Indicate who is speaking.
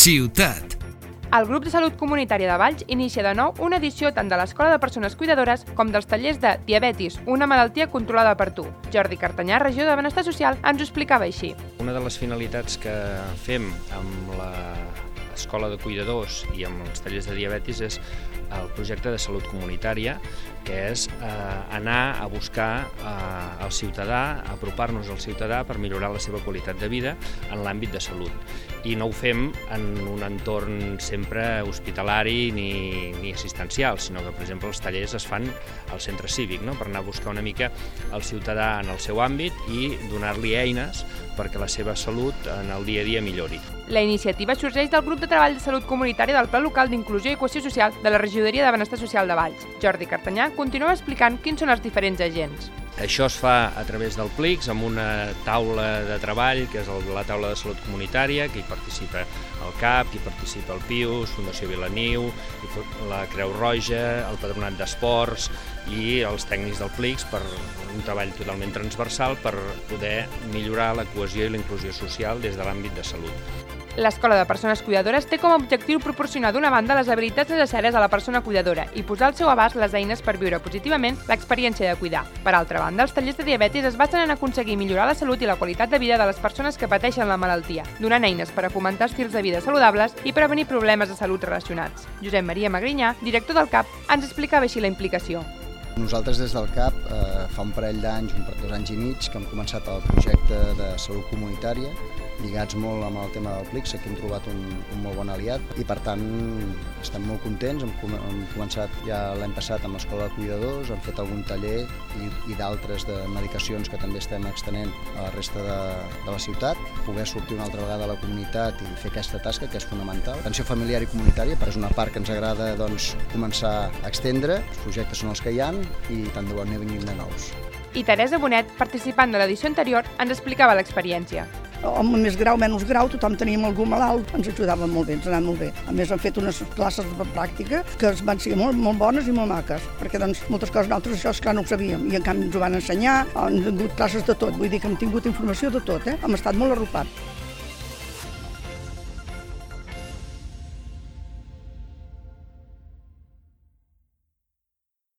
Speaker 1: Ciutat.
Speaker 2: El grup de salut comunitària de Valls inicia de nou una edició tant de l'Escola de Persones Cuidadores com dels tallers de Diabetis, una malaltia controlada per tu. Jordi Cartanyà, regidor de Benestar Social, ens ho explicava així.
Speaker 3: Una de les finalitats que fem amb l'Escola de Cuidadors i amb els tallers de diabetis és el projecte de salut comunitària, que és anar a buscar el ciutadà, apropar-nos al ciutadà per millorar la seva qualitat de vida en l'àmbit de salut. I no ho fem en un entorn sempre hospitalari ni assistencial, sinó que, per exemple, els tallers es fan al centre cívic, per anar a buscar una mica el ciutadà en el seu àmbit i donar-li eines perquè la seva salut en el dia a dia millori.
Speaker 2: La iniciativa sorgeix del grup de treball de salut comunitària del Pla Local d'Inclusió i Cohesió Social de la Regidoria de Benestar Social de Valls. Jordi Cartanyà continua explicant quins són els diferents agents.
Speaker 3: Això es fa a través del PLICS, amb una taula de treball, que és la taula de salut comunitària, que hi participa el CAP, hi participa el PIUS, Fundació Vilaniu, la Creu Roja, el Patronat d'Esports i els tècnics del PLICS per un treball totalment transversal per poder millorar la cohesió i la inclusió social des de l'àmbit de salut.
Speaker 2: L'Escola de Persones Cuidadores té com a objectiu proporcionar d'una banda les habilitats necessàries a la persona cuidadora i posar al seu abast les eines per viure positivament l'experiència de cuidar. Per altra banda, els tallers de diabetis es basen en aconseguir millorar la salut i la qualitat de vida de les persones que pateixen la malaltia, donant eines per a fomentar estils de vida saludables i prevenir problemes de salut relacionats. Josep Maria Magrinyà, director del CAP, ens explicava així la implicació.
Speaker 4: Nosaltres des del CAP fa un parell d'anys, 2 anys i mig, que hem començat el projecte de salut comunitària, lligats molt amb el tema del PLICS. Aquí hem trobat un molt bon aliat i per tant estem molt contents. Hem començat ja l'any passat amb l'Escola de Cuidadors, hem fet algun taller i d'altres de medicacions que també estem extenent a la resta de la ciutat. Poder sortir una altra vegada a la comunitat i fer aquesta tasca que és fonamental. Atenció familiar i comunitària, però és una part que ens agrada començar a extendre. Els projectes són els que hi ha i tant de bo n'hi vinguin de nous.
Speaker 2: I Teresa Bonet, participant de l'edició anterior, ens explicava l'experiència.
Speaker 5: Amb més grau, menys grau, tothom teníem algú malalt, ens ajudaven molt bé, ens anaven molt bé. A més, hem fet unes classes de pràctica que van ser molt bones i molt maques, perquè moltes coses nosaltres això esclar no ho sabíem, i en canvi ens ho van ensenyar, han tingut classes de tot, vull dir que hem tingut informació de tot, hem estat molt arropats.